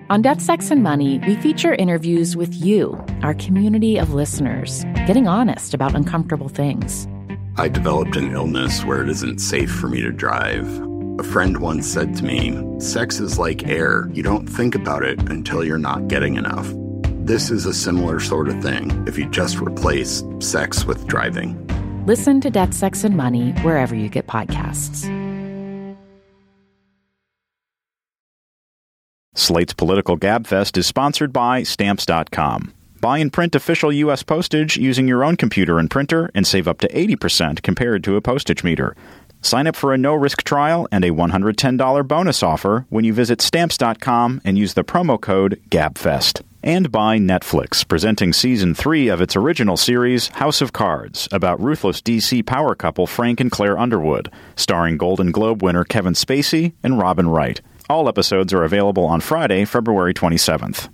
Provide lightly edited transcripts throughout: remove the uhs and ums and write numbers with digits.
On Death, Sex, and Money, we feature interviews with you, our community of listeners, getting honest about uncomfortable things. I developed an illness where it isn't safe for me to drive. A friend once said to me, sex is like air. You don't think about it until you're not getting enough. This is a similar sort of thing if you just replace sex with driving. Listen to Death, Sex, and Money wherever you get podcasts. Slate's Political Gabfest is sponsored by Stamps.com. Buy and print official U.S. postage using your own computer and printer and save up to 80% compared to a postage meter. Sign up for a no-risk trial and a $110 bonus offer when you visit Stamps.com and use the promo code GABFEST. And by Netflix, presenting Season 3 of its original series, House of Cards, about ruthless D.C. power couple Frank and Claire Underwood, starring Golden Globe winner Kevin Spacey and Robin Wright. All episodes are available on Friday, February 27th.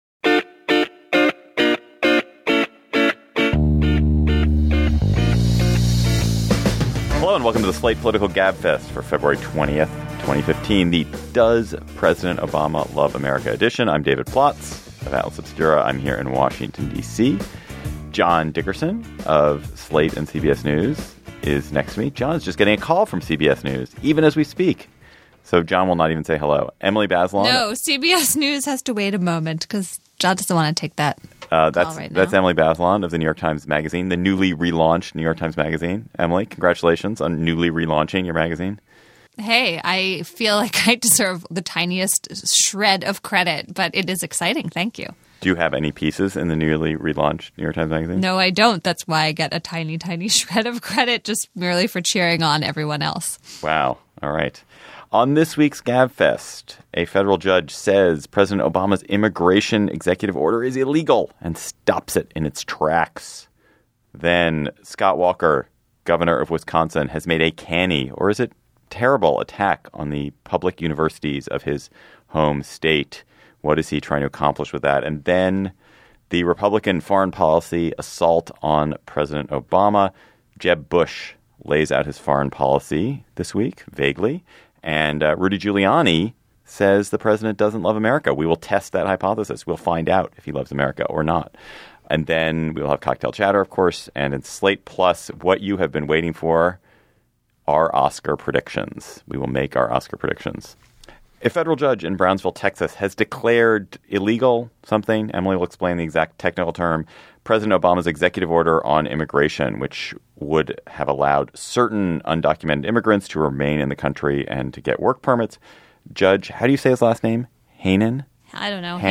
Hello and welcome to the Slate Political Gabfest for February 20th, 2015, the Does President Obama Love America edition. I'm David Plotz of Atlas Obscura. I'm here in Washington, D.C. John Dickerson of Slate and CBS News is next to me. John's just getting a call from CBS News, even as we speak. So John will not even say hello. Emily Bazelon. No, CBS News has to wait a moment because John doesn't want to take that call right now. That's Emily Bazelon of the New York Times Magazine, the newly relaunched New York Times Magazine. Emily, congratulations on newly relaunching your magazine. Hey, I feel like I deserve the tiniest shred of credit, but it is exciting. Thank you. Do you have any pieces in the newly relaunched New York Times Magazine? No, I don't. That's why I get a tiny, tiny shred of credit just merely for cheering on everyone else. Wow. All right. On this week's Gabfest, a federal judge says President Obama's immigration executive order is illegal and stops it in its tracks. Then Scott Walker, governor of Wisconsin, has made a canny, or is it terrible, attack on the public universities of his home state. What is he trying to accomplish with that? And then the Republican foreign policy assault on President Obama. Jeb Bush lays out his foreign policy this week, vaguely. And Rudy Giuliani says the president doesn't love America. We will test that hypothesis. We'll find out if he loves America or not. And then we'll have cocktail chatter, of course. And in Slate Plus, what you have been waiting for, our Oscar predictions. We will make our Oscar predictions. A federal judge in Brownsville, Texas, has declared illegal something. Emily will explain the exact technical term. President Obama's executive order on immigration, which would have allowed certain undocumented immigrants to remain in the country and to get work permits. Judge, how do you say his last name? Hanen? I don't know.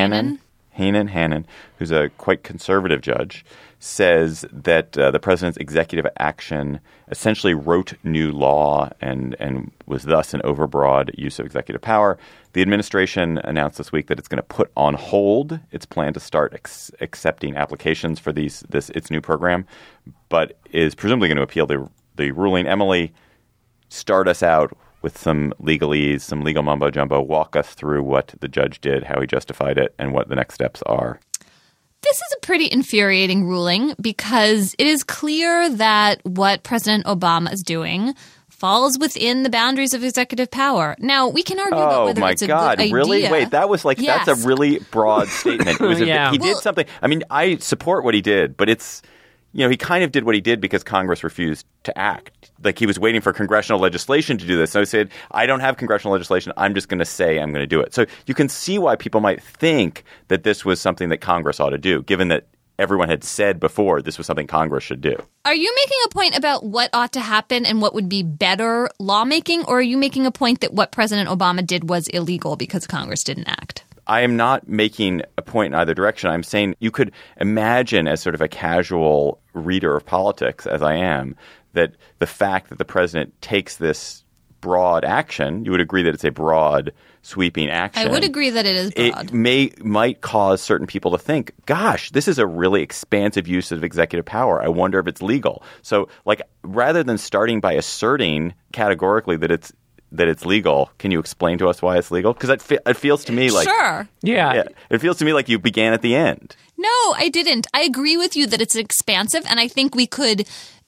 Hanen, who's a quite conservative judge, says that the president's executive action essentially wrote new law and was thus an overbroad use of executive power. The administration announced this week that it's going to put on hold its plan to start accepting applications for its new program, but is presumably going to appeal the ruling. Emily, start us out with some legalese, some legal mumbo-jumbo. Walk us through what the judge did, how he justified it, and what the next steps are. This is a pretty infuriating ruling because it is clear that what President Obama is doing falls within the boundaries of executive power. Now, we can argue about whether it's a good idea. Oh, my God. Really? Wait, that was like, yes. That's a really broad statement. It was he did something. I mean, I support what he did, but it's, he kind of did what he did because Congress refused to act. Like he was waiting for congressional legislation to do this. So he said, I don't have congressional legislation. I'm just going to say I'm going to do it. So you can see why people might think that this was something that Congress ought to do, given that everyone had said before this was something Congress should do. Are you making a point about what ought to happen and what would be better lawmaking? Or are you making a point that what President Obama did was illegal because Congress didn't act? I am not making a point in either direction. I'm saying you could imagine, as sort of a casual reader of politics, as I am, that the fact that the president takes this broad action, you would agree that it's a broad, sweeping action. I would agree that it is broad. It might cause certain people to think, gosh, this is a really expansive use of executive power. I wonder if it's legal. So, rather than starting by asserting categorically that it's legal, can you explain to us why it's legal? Because it feels to me like... Sure. Yeah. It feels to me like you began at the end. No, I didn't. I agree with you that it's expansive, and I think we could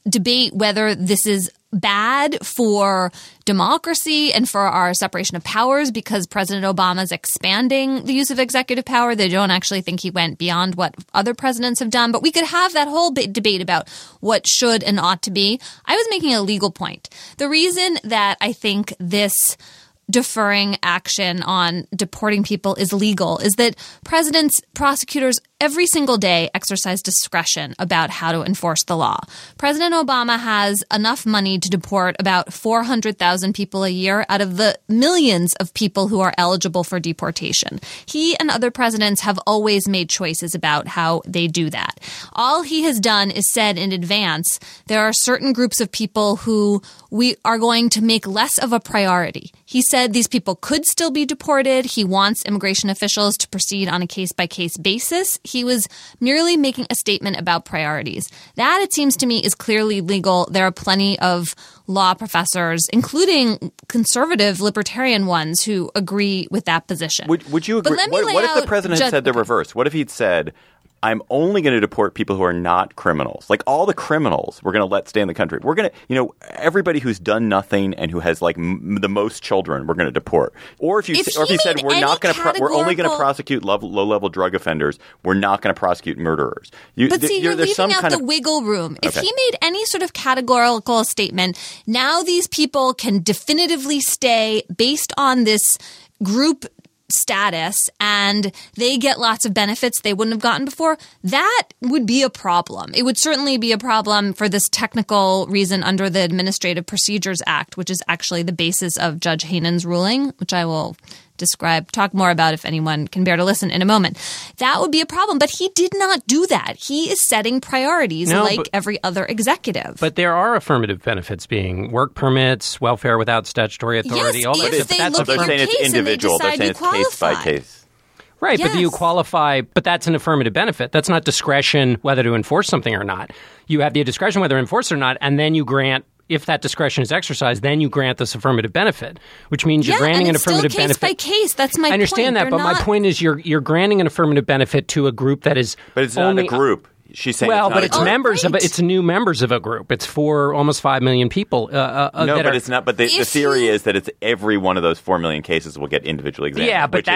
debate whether this is bad for democracy and for our separation of powers because President Obama is expanding the use of executive power. They don't actually think he went beyond what other presidents have done. But we could have that whole debate about what should and ought to be. I was making a legal point. The reason that I think this deferring action on deporting people is legal is that presidents, prosecutors every single day exercise discretion about how to enforce the law. President Obama has enough money to deport about 400,000 people a year out of the millions of people who are eligible for deportation. He and other presidents have always made choices about how they do that. All he has done is said in advance, there are certain groups of people who we are going to make less of a priority. He said these people could still be deported. He wants immigration officials to proceed on a case-by-case basis. He was merely making a statement about priorities. That, it seems to me, is clearly legal. There are plenty of law professors, including conservative libertarian ones, who agree with that position. Would you agree? What if the president said the reverse? What if he'd said, I'm only going to deport people who are not criminals. Like all the criminals, we're going to let stay in the country. We're going to, everybody who's done nothing and who has like the most children, we're going to deport. Or if he said we're only going to prosecute low-level drug offenders, we're not going to prosecute murderers. You're leaving out the wiggle room. If he made any sort of categorical statement, now these people can definitively stay based on this group status and they get lots of benefits they wouldn't have gotten before, that would be a problem. It would certainly be a problem for this technical reason under the Administrative Procedures Act, which is actually the basis of Judge Haenen's ruling, which I will talk more about if anyone can bear to listen in a moment. That would be a problem, but he did not do that. He is setting priorities every other executive. But there are affirmative benefits being work permits, welfare without statutory authority. Yes, if they look at your case and they decide you qualify. Case by case. Right, yes. But do you qualify? But that's an affirmative benefit. That's not discretion whether to enforce something or not. You have the discretion whether to enforce it or not, and then you grant. If that discretion is exercised, then you grant this affirmative benefit, which means you're granting an affirmative benefit. Case by case. That's my point. I understand that, but my point is you're granting an affirmative benefit to a group that is But it's not a group. She's saying it's members of it's new members of a group. It's for almost 5 million people. It's not. But the theory is that it's every one of those 4 million cases will get individually examined. Yeah, but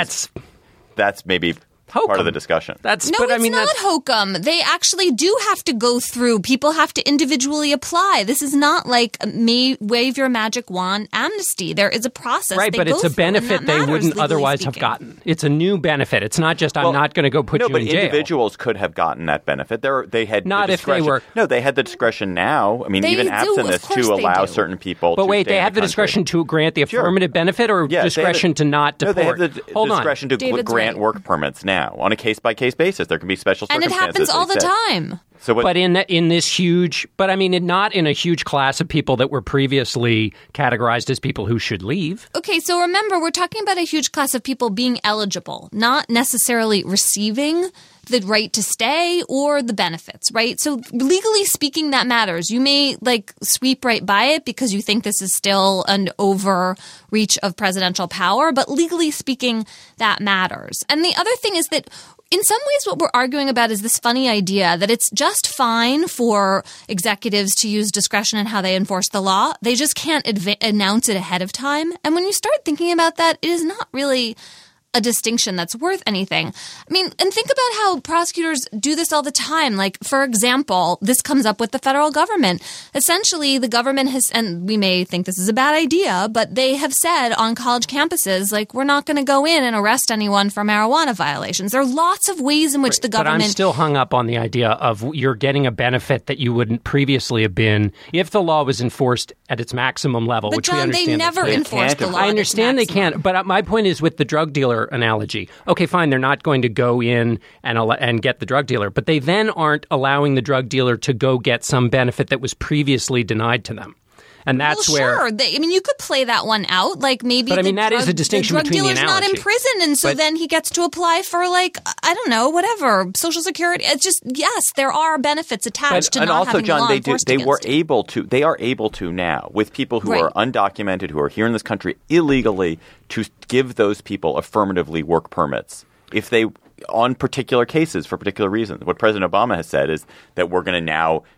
that's maybe part of the discussion. It's not hokum. They actually do have to go through. People have to individually apply. This is not like wave your magic wand amnesty. There is a process. Right, but it's a benefit they wouldn't otherwise have gotten. It's a new benefit. It's not just I'm not going to go put you in jail. No, but individuals could have gotten that benefit. They had not the if they were. No, they had the discretion now. I mean, even absent this, to allow certain people. But wait, they have the discretion to grant the affirmative benefit, or discretion to not deport. No, they have the discretion to grant work permits now on a case-by-case basis. There can be special circumstances. And it happens all the time. But in this huge – but I mean not in a huge class of people that were previously categorized as people who should leave. Okay, so remember, we're talking about a huge class of people being eligible, not necessarily receiving the right to stay or the benefits, right? So legally speaking, that matters. You may sweep right by it because you think this is still an overreach of presidential power, but legally speaking, that matters. And the other thing is that in some ways, what we're arguing about is this funny idea that it's just fine for executives to use discretion in how they enforce the law. They just can't announce it ahead of time. And when you start thinking about that, it is not really a distinction that's worth anything. I mean, and think about how prosecutors do this all the time. Like, for example, this comes up with the federal government. Essentially, the government has, and we may think this is a bad idea, but they have said on college campuses, we're not going to go in and arrest anyone for marijuana violations. There are lots of ways in which the government... But I'm still hung up on the idea of you're getting a benefit that you wouldn't previously have been if the law was enforced at its maximum level, but which John, we understand. they never enforce the law. I understand they can't, but my point is with the drug dealer analogy. Okay, fine, they're not going to go in and get the drug dealer, but they then aren't allowing the drug dealer to go get some benefit that was previously denied to them. And that's sure. You could play that one out. Maybe that is a distinction between the analogy. The drug dealer's not in prison, and so then he gets to apply for, I don't know, whatever, Social Security. It's just, yes, there are benefits attached to not having the law enforced against it. They are able to now, with people who are undocumented, who are here in this country illegally, to give those people affirmatively work permits. If they, on particular cases, for particular reasons. What President Obama has said is that we're going to now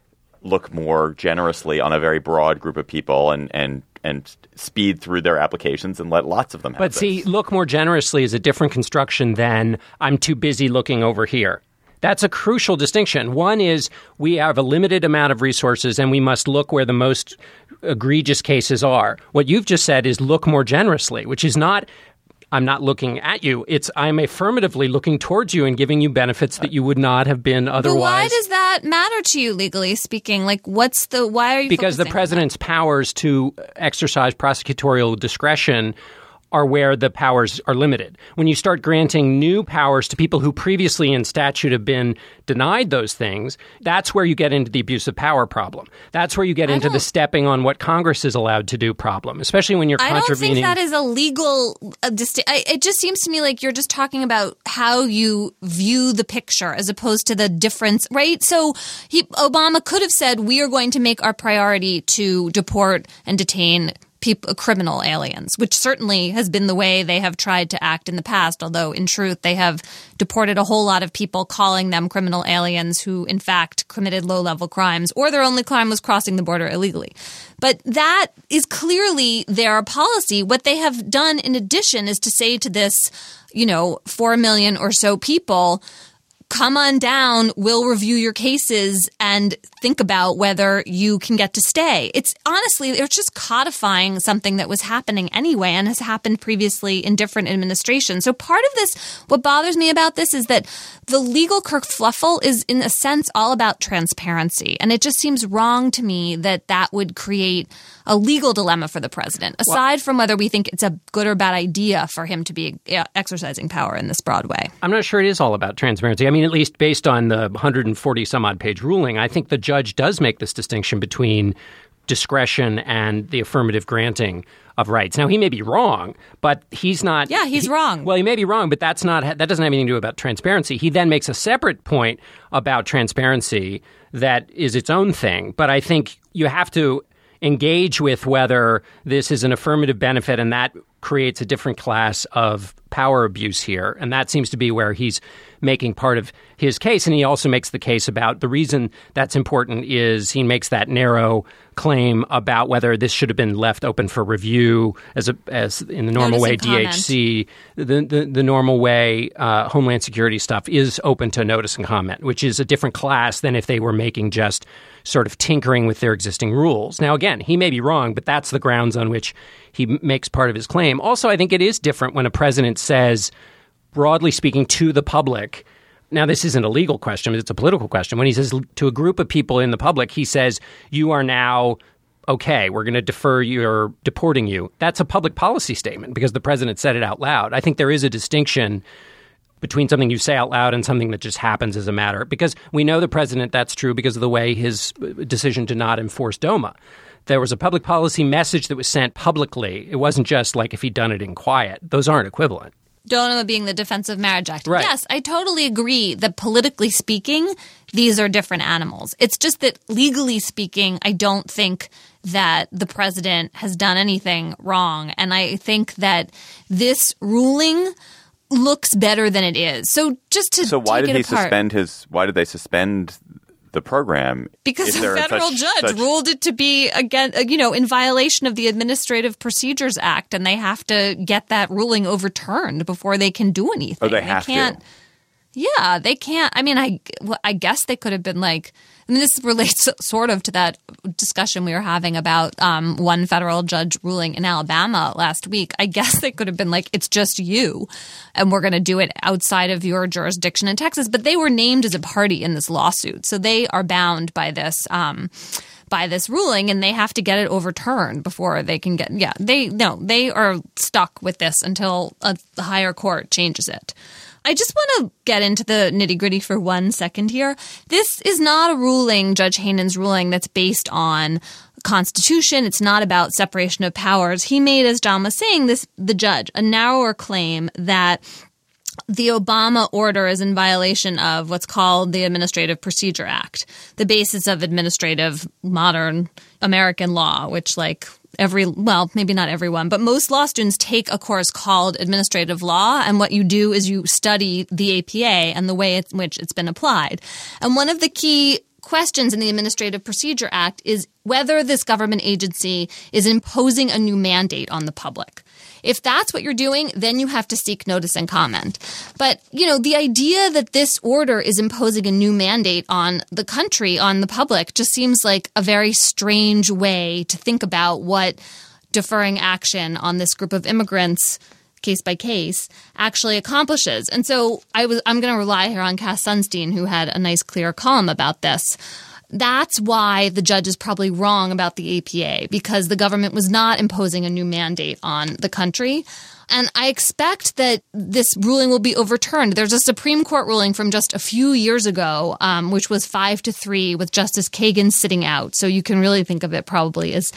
look more generously on a very broad group of people and speed through their applications and let lots of them have But this. see, look more generously is a different construction than I'm too busy looking over here. That's a crucial distinction. One is we have a limited amount of resources and we must look where the most egregious cases are. What you've just said is look more generously, which is not I'm not looking at you. It's I'm affirmatively looking towards you and giving you benefits that you would not have been otherwise. But why does that matter to you, legally speaking? Like, why are you Because the president's powers to exercise prosecutorial discretion are where the powers are limited. When you start granting new powers to people who previously in statute have been denied those things, that's where you get into the abuse of power problem. That's where you get into the stepping on what Congress is allowed to do problem, especially when you're contravening. I don't think that is a legal it just seems to me like you're just talking about how you view the picture as opposed to the difference, right? So Obama could have said, we are going to make our priority to deport and detain criminal aliens, which certainly has been the way they have tried to act in the past, although in truth they have deported a whole lot of people calling them criminal aliens who in fact committed low-level crimes or their only crime was crossing the border illegally. But that is clearly their policy. What they have done in addition is to say to this, 4 million or so people, come on down, we'll review your cases and think about whether you can get to stay. It's honestly, they're just codifying something that was happening anyway and has happened previously in different administrations. So part of this, what bothers me about this is that the legal kerfluffle is in a sense all about transparency. And it just seems wrong to me that that would create a legal dilemma for the president, aside from whether we think it's a good or bad idea for him to be exercising power in this broad way. I'm not sure it is all about transparency. I mean, at least based on the 140 some odd page ruling, I think the judge does make this distinction between discretion and the affirmative granting of rights. Now, he may be wrong, but he's not. Yeah, he's wrong. Well, he may be wrong, but that doesn't have anything to do about transparency. He then makes a separate point about transparency that is its own thing. But I think you have to engage with whether this is an affirmative benefit, and that creates a different class of power abuse here. And that seems to be where he's making part of his case. And he also makes the case about the reason that's important is he makes that narrow claim about whether this should have been left open for review as in the normal way DHC, the normal way Homeland Security stuff is open to notice and comment, which is a different class than if they were making just sort of tinkering with their existing rules. Now, again, he may be wrong, but that's the grounds on which he makes part of his claim. Also, I think it is different when a president says, broadly speaking, to the public. Now, this isn't a legal question, it's a political question. When he says to a group of people in the public, he says, you are now okay, we're going to defer your deporting you. That's a public policy statement because the president said it out loud. I think there is a distinction between something you say out loud and something that just happens as a matter. Because we know the president, that's true because of the way his decision to not enforce DOMA. There was a public policy message that was sent publicly. It wasn't just like if he'd done it in quiet. Those aren't equivalent. DOMA being the Defense of Marriage Act. Right. Yes, I totally agree that politically speaking, these are different animals. It's just that legally speaking, I don't think that the president has done anything wrong. And I think that this ruling looks better than it is. So just to why take did it he apart, they suspend the program? because a federal judge ruled it to be in violation of the Administrative Procedures Act, and they have to get that ruling overturned before they can do anything. Oh, they have to. Yeah, they can't. I mean, I guess they could have been like. I mean, this relates sort of to that discussion we were having about one federal judge ruling in Alabama last week. I guess they could have been like, it's just you, and we're going to do it outside of your jurisdiction in Texas. But they were named as a party in this lawsuit, so they are bound by this ruling, and they have to get it overturned before they can get. Yeah, they are stuck with this until a higher court changes it. I just want to get into the nitty-gritty for 1 second here. This is not a ruling, Judge Haynen's ruling, that's based on Constitution. It's not about separation of powers. He made, as John was saying, the judge, a narrower claim that the Obama order is in violation of what's called the Administrative Procedure Act, the basis of administrative modern American law, which maybe not everyone, but most law students take a course called administrative law. And what you do is you study the APA and the way in which it's been applied. And one of the key questions in the Administrative Procedure Act is whether this government agency is imposing a new mandate on the public. If that's what you're doing, then you have to seek notice and comment. But, the idea that this order is imposing a new mandate on the country, on the public, just seems like a very strange way to think about what deferring action on this group of immigrants, case by case, actually accomplishes. And so I'm going to rely here on Cass Sunstein, who had a nice, clear column about this. That's why the judge is probably wrong about the APA, because the government was not imposing a new mandate on the country. And I expect that this ruling will be overturned. There's a Supreme Court ruling from just a few years ago, which was 5-3 with Justice Kagan sitting out. So you can really think of it probably as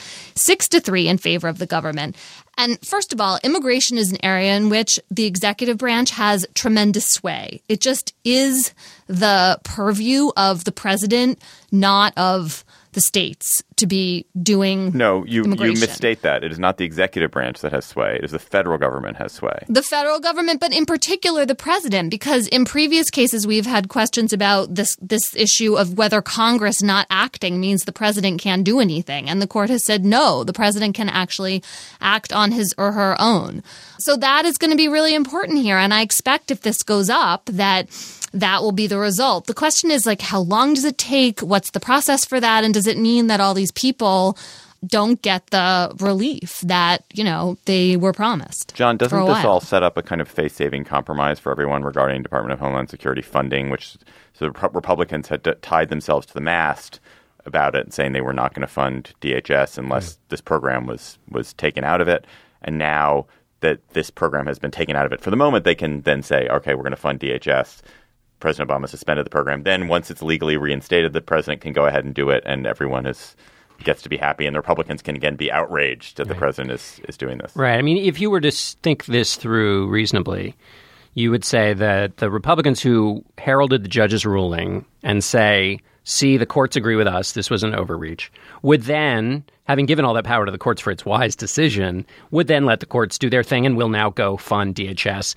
6-3 in favor of the government. And first of all, immigration is an area in which the executive branch has tremendous sway. It just is the purview of the president, not of the states, to be doing you misstate that. It is not the executive branch that has sway. It is the federal government has sway. The federal government, but in particular the president, because in previous cases we've had questions about this issue of whether Congress not acting means the president can't do anything. And the court has said no, the president can actually act on his or her own. So that is going to be really important here. And I expect if this goes up that will be the result. The question is, how long does it take? What's the process for that? And does it mean that all these people don't get the relief that, they were promised? John, doesn't this all set up a kind of face-saving compromise for everyone regarding Department of Homeland Security funding, which the Republicans had tied themselves to the mast about it, saying they were not going to fund DHS unless this program was taken out of it. And now that this program has been taken out of it for the moment, they can then say, okay, we're going to fund DHS. President Obama suspended the program. Then once it's legally reinstated, the president can go ahead and do it, and everyone gets to be happy, and the Republicans can again be outraged that the president is doing this. Right. I mean, if you were to think this through reasonably, you would say that the Republicans who heralded the judge's ruling and say, see, the courts agree with us, this was an overreach, would then, having given all that power to the courts for its wise decision, would then let the courts do their thing and will now go fund DHS.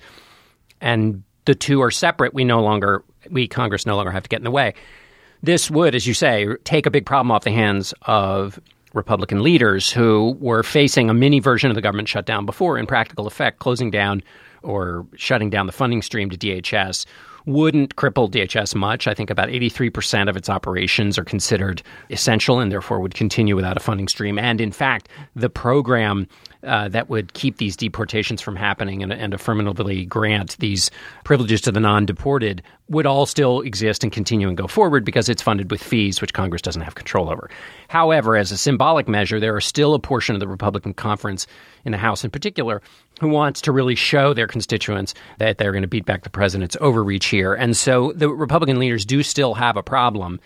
And the two are separate. Congress no longer have to get in the way. This would, as you say, take a big problem off the hands of Republican leaders who were facing a mini version of the government shutdown before, in practical effect, closing down or shutting down the funding stream to DHS wouldn't cripple DHS much. I think about 83% of its operations are considered essential and therefore would continue without a funding stream. And in fact, the program that would keep these deportations from happening and affirmatively grant these privileges to the non-deported would all still exist and continue and go forward because it's funded with fees, which Congress doesn't have control over. However, as a symbolic measure, there are still a portion of the Republican conference in the House in particular who wants to really show their constituents that they're going to beat back the president's overreach here. And so the Republican leaders do still have a problem.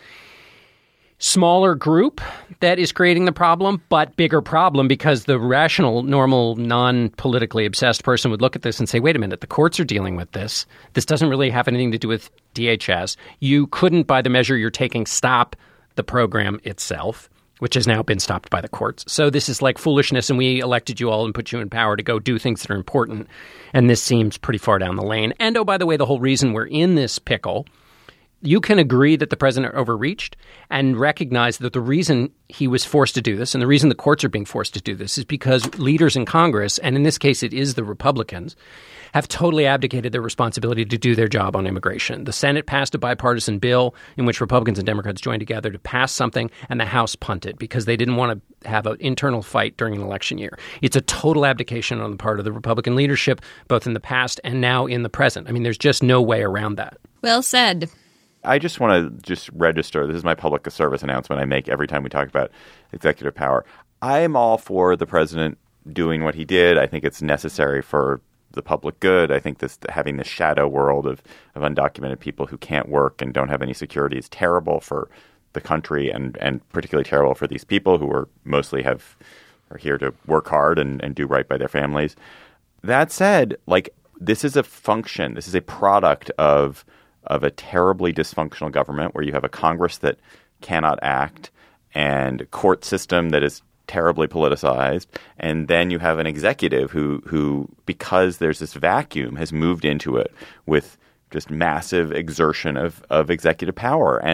Smaller group that is creating the problem, but bigger problem because the rational, normal, non-politically obsessed person would look at this and say, wait a minute, the courts are dealing with this. This doesn't really have anything to do with DHS. You couldn't, by the measure you're taking, stop the program itself, which has now been stopped by the courts. So this is like foolishness, and we elected you all and put you in power to go do things that are important. And this seems pretty far down the lane. And, oh, by the way, the whole reason we're in this pickle, you can agree that the president overreached and recognize that the reason he was forced to do this and the reason the courts are being forced to do this is because leaders in Congress, and in this case it is the Republicans, have totally abdicated their responsibility to do their job on immigration. The Senate passed a bipartisan bill in which Republicans and Democrats joined together to pass something, and the House punted because they didn't want to have an internal fight during an election year. It's a total abdication on the part of the Republican leadership, both in the past and now in the present. I mean, there's just no way around that. Well said. I just want to register. This is my public service announcement I make every time we talk about executive power. I am all for the president doing what he did. I think it's necessary for the public good. I think having this shadow world of undocumented people who can't work and don't have any security is terrible for the country and particularly terrible for these people who are mostly are here to work hard and do right by their families. That said, this is a function. This is a product of a terribly dysfunctional government where you have a Congress that cannot act and a court system that is terribly politicized, and then you have an executive who because there's this vacuum, has moved into it with just massive exertion of executive power. And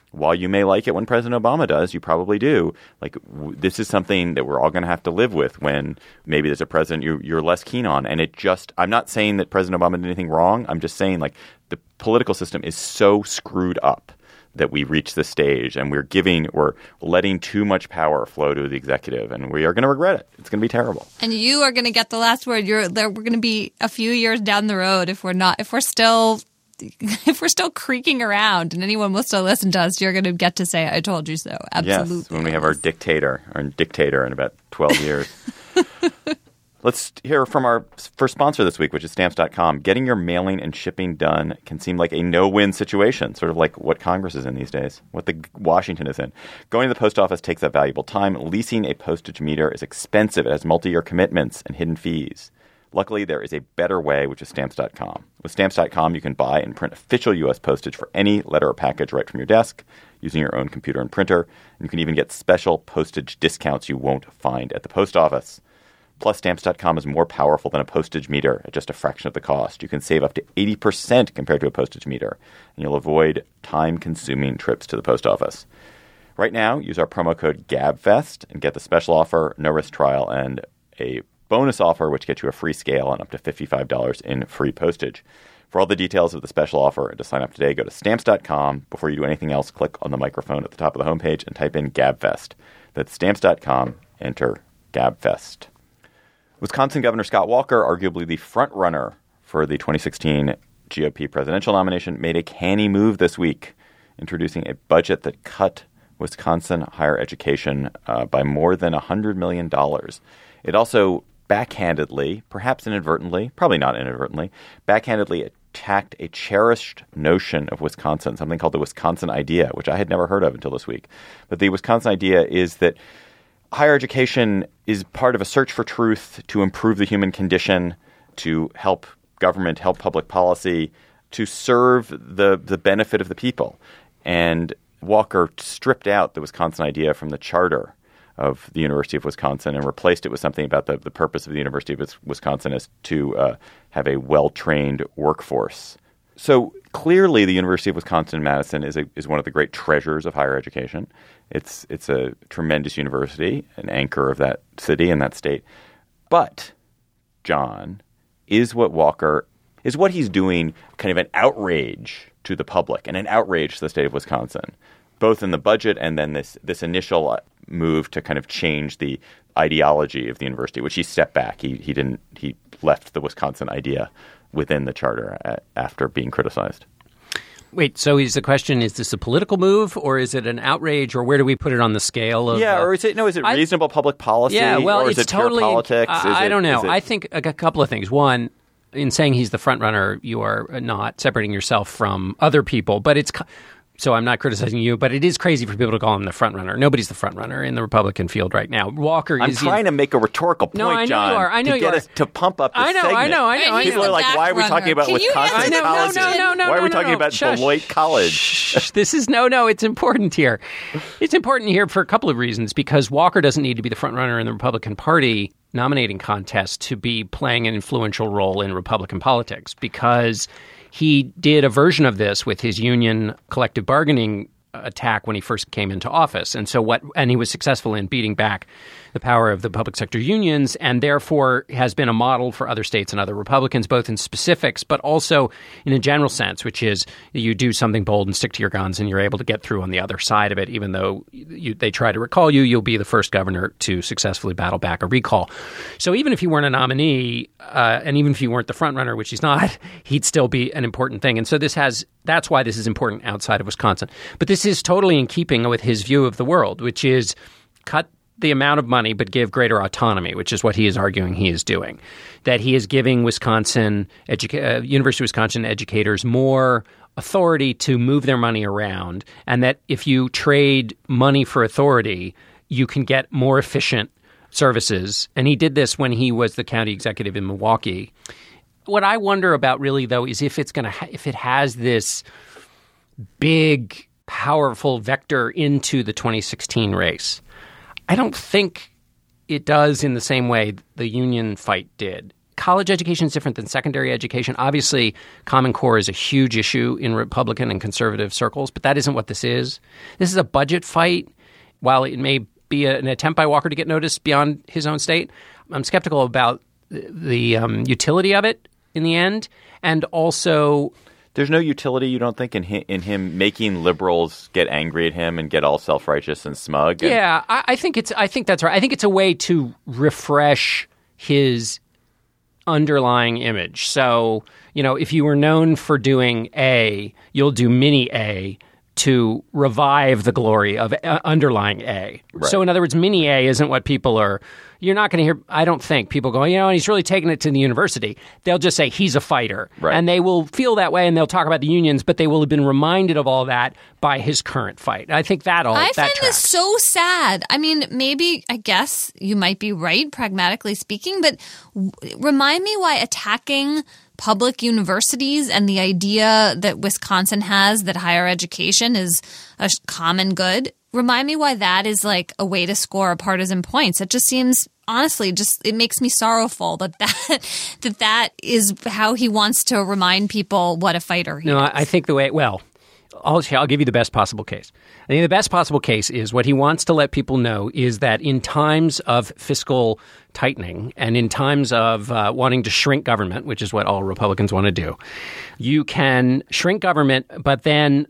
while you may like it when President Obama does, you probably do, like this is something that we're all going to have to live with when maybe there's a president you're less keen on. And I'm not saying that President Obama did anything wrong. I'm just saying like the political system is so screwed up that we reach this stage and we're letting too much power flow to the executive, and we are going to regret it. It's going to be terrible. And you are going to get the last word. We're going to be a few years down the road if we're still creaking around and anyone will still listen to us, you're going to get to say, I told you so. Absolutely. Yes, when we have our dictator in about 12 years. Let's hear from our first sponsor this week, which is Stamps.com. Getting your mailing and shipping done can seem like a no-win situation, sort of like what Congress is in these days, what Washington is in. Going to the post office takes up valuable time. Leasing a postage meter is expensive. It has multi-year commitments and hidden fees. Luckily, there is a better way, which is Stamps.com. With Stamps.com, you can buy and print official U.S. postage for any letter or package right from your desk using your own computer and printer. And you can even get special postage discounts you won't find at the post office. Plus, Stamps.com is more powerful than a postage meter at just a fraction of the cost. You can save up to 80% compared to a postage meter, and you'll avoid time-consuming trips to the post office. Right now, use our promo code GABFEST and get the special offer, no-risk trial, and a bonus offer, which gets you a free scale and up to $55 in free postage. For all the details of the special offer and to sign up today, go to Stamps.com. Before you do anything else, click on the microphone at the top of the homepage and type in GABFEST. That's Stamps.com. Enter GABFEST. Wisconsin Governor Scott Walker, arguably the front runner for the 2016 GOP presidential nomination, made a canny move this week, introducing a budget that cut Wisconsin higher education by more than $100 million. It also backhandedly, perhaps inadvertently, probably not inadvertently, backhandedly attacked a cherished notion of Wisconsin, something called the Wisconsin idea, which I had never heard of until this week. But the Wisconsin idea is that higher education is part of a search for truth to improve the human condition, to help government, help public policy, to serve the benefit of the people. And Walker stripped out the Wisconsin idea from the charter of the University of Wisconsin and replaced it with something about the purpose of the University of Wisconsin is to have a well-trained workforce. So clearly the University of Wisconsin-Madison is one of the great treasures of higher education. It's a tremendous university, an anchor of that city and that state. But, John, is what he's doing kind of an outrage to the public and an outrage to the state of Wisconsin, both in the budget and then this initial move to kind of change the ideology of the university, which he stepped back. He left the Wisconsin idea within the charter after being criticized. Wait, so is the question, is this a political move or is it an outrage, or where do we put it on the scale of... Yeah, or is it reasonable public policy? Yeah, well, or is it's it totally... pure politics? I don't know. I think a couple of things. One, in saying he's the front runner, you are not separating yourself from other people, but it's... So I'm not criticizing you, but it is crazy for people to call him the front runner. Nobody's the front runner in the Republican field right now. Walker is... I'm trying to make a rhetorical point, no, I know John. You are. I know you are. Us to pump up this segment. I know. People are like, why are we talking about Wisconsin colleges? Why are we talking about Beloit College? This is it's important here. It's important here for a couple of reasons, because Walker doesn't need to be the front runner in the Republican Party nominating contest to be playing an influential role in Republican politics, because he did a version of this with his union collective bargaining attack when he first came into office. And he was successful in beating back the power of the public sector unions, and therefore has been a model for other states and other Republicans, both in specifics, but also in a general sense, which is you do something bold and stick to your guns and you're able to get through on the other side of it. Even though they try to recall you, you'll be the first governor to successfully battle back a recall. So even if you weren't a nominee, and even if you weren't the front runner, which he's not, he'd still be an important thing. And so that's why this is important outside of Wisconsin. But this is totally in keeping with his view of the world, which is cut the amount of money but give greater autonomy, which is what he is arguing he is doing. That he is giving University of Wisconsin educators more authority to move their money around, and that if you trade money for authority, you can get more efficient services. And he did this when he was the county executive in Milwaukee. What I wonder about really, though, is if it has this big, powerful vector into the 2016 race. I don't think it does in the same way the union fight did. college education is different than secondary education. Obviously, Common Core is a huge issue in Republican and conservative circles, but that isn't what this is. This is a budget fight. While it may be an attempt by Walker to get noticed beyond his own state, I'm skeptical about the utility of it in the end. And also, there's no utility, you don't think, in him making liberals get angry at him and get all self-righteous and smug? Yeah, I think that's right. I think it's a way to refresh his underlying image. So, if you were known for doing A, you'll do mini A to revive the glory of underlying A. Right. So in other words, mini A isn't what people are – you're not going to hear – I don't think people go, and he's really taking it to the university. They'll just say he's a fighter. Right. And they will feel that way and they'll talk about the unions, but they will have been reminded of all that by his current fight. I think I find this so sad. I mean, maybe, I guess you might be right, pragmatically speaking, but remind me why attacking – public universities and the idea that Wisconsin has that higher education is a common good. Remind me why that is like a way to score partisan points. It just seems, honestly, it makes me sorrowful that is how he wants to remind people what a fighter he is. I think I'll give you the best possible case. I think the best possible case is what he wants to let people know is that in times of fiscal tightening and in times of wanting to shrink government, which is what all Republicans want to do, you can shrink government, but then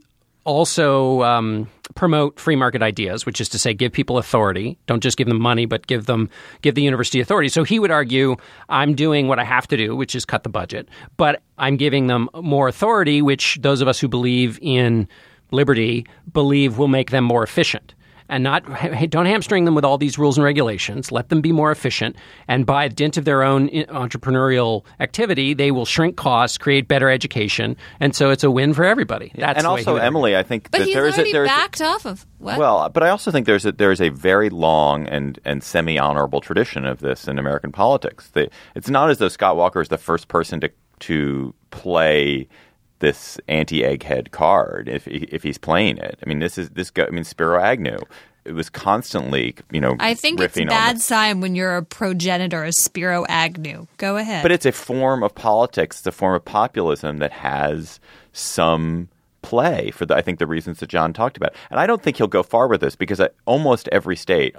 also promote free market ideas, which is to say give people authority. Don't just give them money, but give the university authority. So he would argue, I'm doing what I have to do, which is cut the budget, but I'm giving them more authority, which those of us who believe in liberty believe will make them more efficient. And don't hamstring them with all these rules and regulations. Let them be more efficient. And by dint of their own entrepreneurial activity, they will shrink costs, create better education. And so it's a win for everybody. That's and also, Emily, I think but that he's already backed off of what? Well, but I also think there's a very long and semi-honorable tradition of this in American politics. It's not as though Scott Walker is the first person to play this anti-egghead card if he's playing it. I mean, Spiro Agnew. It was constantly, I think it's a bad sign when you're a progenitor of Spiro Agnew. Go ahead. But it's a form of politics. It's a form of populism that has some play for I think the reasons that John talked about. And I don't think he'll go far with this because in almost every state,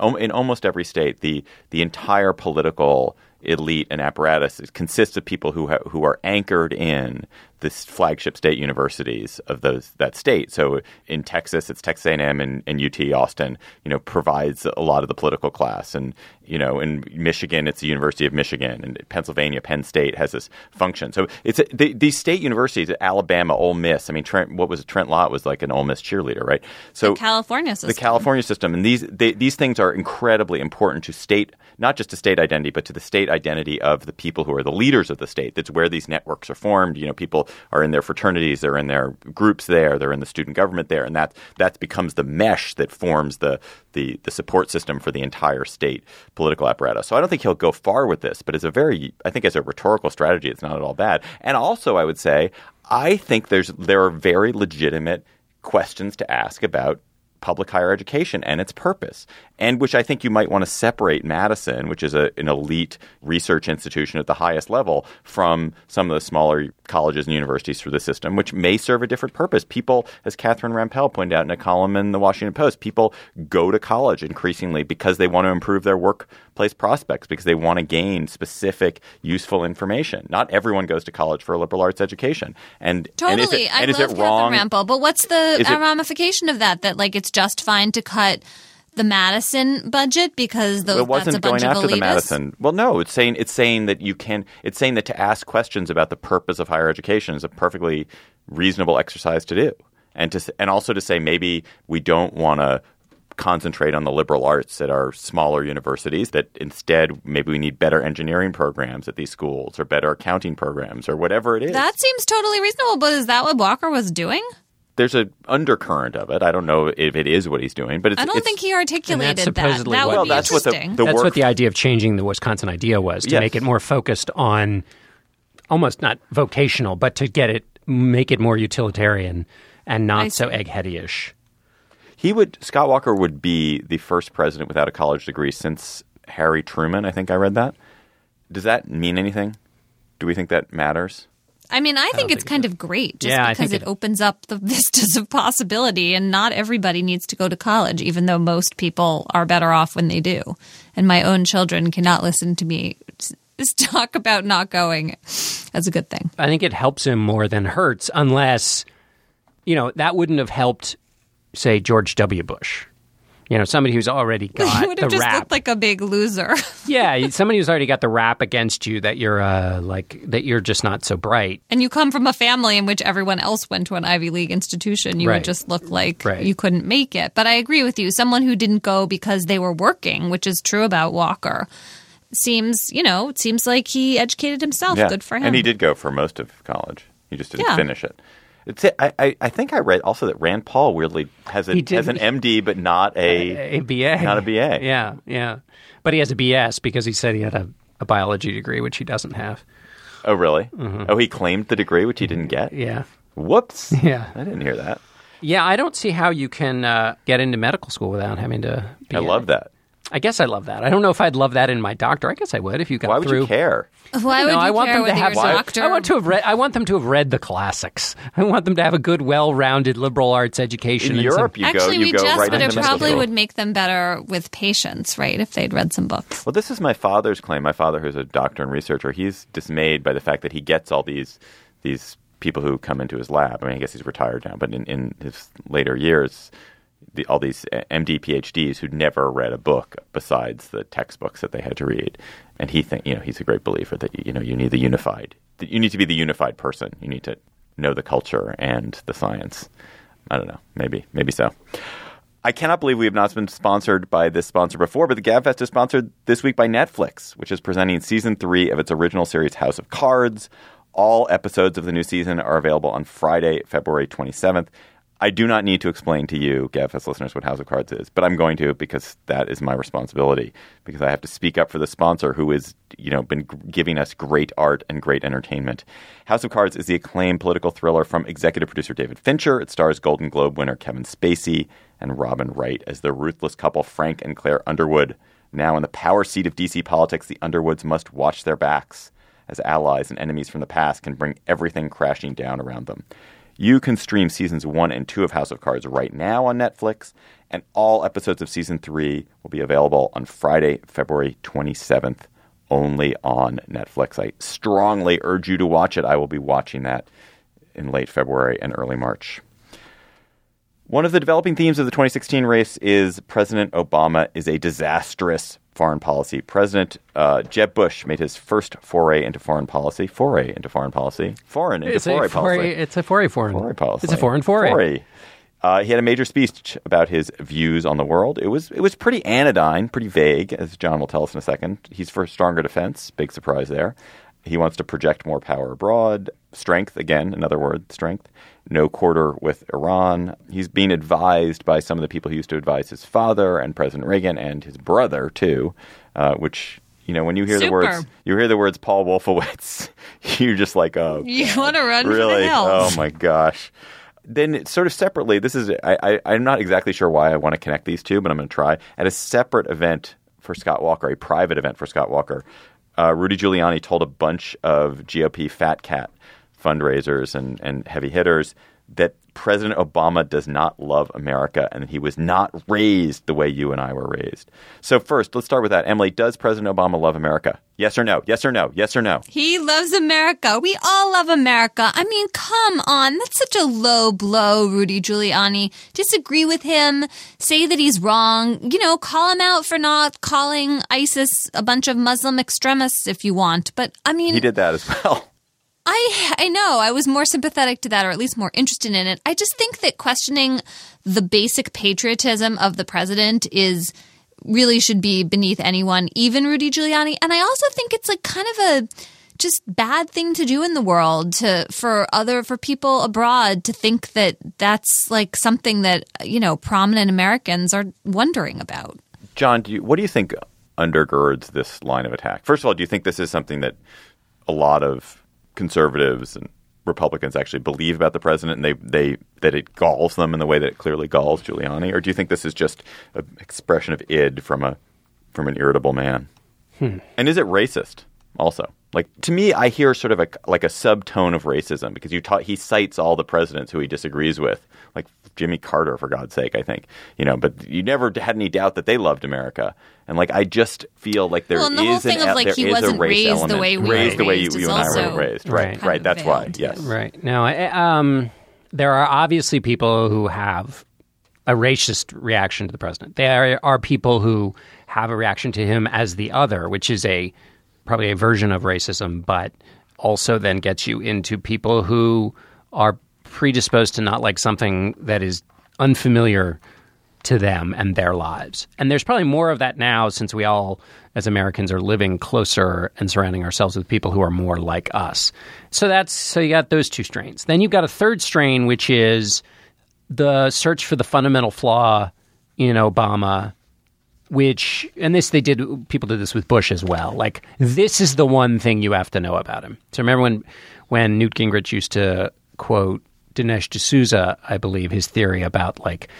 the entire political elite and apparatus consists of people who are anchored in the flagship state universities of that state. So in Texas, it's Texas A&M and UT Austin, provides a lot of the political class. And, in Michigan, it's the University of Michigan. And Pennsylvania, Penn State has this function. So it's these state universities, Alabama, Ole Miss. I mean, Trent Lott was like an Ole Miss cheerleader, right? So the California system. The California system. And these things are incredibly important to state, not just to state identity, but to the state identity of the people who are the leaders of the state. That's where these networks are formed. People are in their fraternities, they're in their groups there, they're in the student government there, and that becomes the mesh that forms the support system for the entire state political apparatus. So I don't think he'll go far with this, but as a rhetorical strategy, it's not at all bad. And also, I would say, I think there are very legitimate questions to ask about public higher education and its purpose, and which I think you might want to separate Madison, which is an elite research institution at the highest level, from some of the smaller colleges and universities through the system, which may serve a different purpose. People, as Catherine Rampell pointed out in a column in the Washington Post, people go to college increasingly because they want to improve their workplace prospects, because they want to gain specific, useful information. Not everyone goes to college for a liberal arts education. Totally. I love Catherine Rampell, but what's the ramification of that? That it's just fine to cut the Madison budget because that's a bunch of elitists? It wasn't going after the Madison. Well, no, it's saying that to ask questions about the purpose of higher education is a perfectly reasonable exercise to do, and also to say maybe we don't want to concentrate on the liberal arts at our smaller universities, that instead maybe we need better engineering programs at these schools or better accounting programs or whatever it is. That seems totally reasonable, but is that what Walker was doing? There's an undercurrent of it. I don't know if it is what he's doing, but I don't think he articulated that. That would be interesting. That's what the idea of changing the Wisconsin idea was, to make it more focused on almost not vocational, but to make it more utilitarian and not so eggheady-ish. Scott Walker would be the first president without a college degree since Harry Truman. I think I read that. Does that mean anything? Do we think that matters? I mean, I think it's kind of great just because it opens up the vistas of possibility, and not everybody needs to go to college, even though most people are better off when they do. And my own children cannot listen to me just talk about not going as a good thing. I think it helps him more than hurts, unless, that wouldn't have helped, say, George W. Bush. Somebody who's already got the rap. You would have just looked like a big loser. Yeah, somebody who's already got the rap against you that you're just not so bright. And you come from a family in which everyone else went to an Ivy League institution. You would just look like you couldn't make it. But I agree with you. Someone who didn't go because they were working, which is true about Walker, seems like he educated himself. Yeah. Good for him. And he did go for most of college. He just didn't finish it. I think I read also that Rand Paul weirdly has an MD, but not a BA. Not a BA. Yeah. But he has a BS because he said he had a biology degree, which he doesn't have. Oh, really? Mm-hmm. Oh, he claimed the degree, which he didn't get? Yeah. Whoops. Yeah. I didn't hear that. Yeah, I don't see how you can get into medical school without having to be. I love that. I guess I love that. I don't know if I'd love that in my doctor. I guess I would if you got Why through. would you care? Why would you care whether you're a doctor? I want them to have read the classics. I want them to have a good, well-rounded liberal arts education. In Europe, you go right into medical school. But it probably would make them better with patients, right, if they'd read some books. Well, this is my father's claim. My father, who's a doctor and researcher, he's dismayed by the fact that he gets all these people who come into his lab. I mean, I guess he's retired now, but in his later years, all these MD, PhDs who'd never read a book besides the textbooks that they had to read. And he's a great believer that, you need you need to be the unified person. You need to know the culture and the science. I don't know. Maybe so. I cannot believe we have not been sponsored by this sponsor before, but the GabFest is sponsored this week by Netflix, which is presenting season 3 of its original series, House of Cards. All episodes of the new season are available on Friday, February 27th. I do not need to explain to you, GabFest listeners, what House of Cards is, but I'm going to because that is my responsibility, because I have to speak up for the sponsor who has, been giving us great art and great entertainment. House of Cards is the acclaimed political thriller from executive producer David Fincher. It stars Golden Globe winner Kevin Spacey and Robin Wright as the ruthless couple Frank and Claire Underwood. Now in the power seat of DC politics, the Underwoods must watch their backs as allies and enemies from the past can bring everything crashing down around them. You can stream seasons 1 and 2 of House of Cards right now on Netflix, and all episodes of season 3 will be available on Friday, February 27th, only on Netflix. I strongly urge you to watch it. I will be watching that in late February and early March. One of the developing themes of the 2016 race is President Obama is a disastrous foreign policy. President Jeb Bush made his first foray into foreign policy. It's a foreign policy. It's a foreign foray. He had a major speech about his views on the world. It was pretty anodyne, pretty vague, as John will tell us in a second. He's for stronger defense. Big surprise there. He wants to project more power abroad. Strength, again, another word, strength. No quarter with Iran. He's being advised by some of the people who used to advise his father and President Reagan and his brother, too, which, when you hear the words Paul Wolfowitz, you're just like, oh, you want to run really? For the hills. Oh, my gosh. Then sort of separately, I'm not exactly sure why I want to connect these two, but I'm going to try. At a separate event for Scott Walker, a private event for Scott Walker, Rudy Giuliani told a bunch of GOP fat cat fundraisers and heavy hitters that President Obama does not love America and that he was not raised the way you and I were raised. So first, let's start with that. Emily, does President Obama love America? Yes or no? Yes or no? Yes or no? He loves America. We all love America. I mean, come on. That's such a low blow, Rudy Giuliani. Disagree with him. Say that he's wrong. Call him out for not calling ISIS a bunch of Muslim extremists if you want. But, I mean... He did that as well. I know. I was more sympathetic to that, or at least more interested in it. I just think that questioning the basic patriotism of the president really should be beneath anyone, even Rudy Giuliani. And I also think it's like kind of a just bad thing to do in the world for people abroad to think that that's like something that, prominent Americans are wondering about. John, what do you think undergirds this line of attack? First of all, do you think this is something that a lot of conservatives and Republicans actually believe about the president, and that it galls them in the way that it clearly galls Giuliani? Or do you think this is just an expression of id from an irritable man? And is it racist also? Like, to me, I hear sort of a subtone of racism because he cites all the presidents who he disagrees with, like Jimmy Carter, for God's sake, I think. But you never had any doubt that they loved America. And I just feel like there is the whole thing of there he is wasn't a race raised element. the way we were raised the way raised you is and I also were raised. Right. Right. That's why. veiled, Yes. Right. Now, there are obviously people who have a racist reaction to the president. There are people who have a reaction to him as the other, which is probably a version of racism, but also then gets you into people who are predisposed to not like something that is unfamiliar to them and their lives. And there's probably more of that now since we all, as Americans, are living closer and surrounding ourselves with people who are more like us. So you got those two strains. Then you've got a third strain, which is the search for the fundamental flaw in Obama, people did this with Bush as well. Like, this is the one thing you have to know about him. So remember when Newt Gingrich used to quote Dinesh D'Souza, I believe, his theory about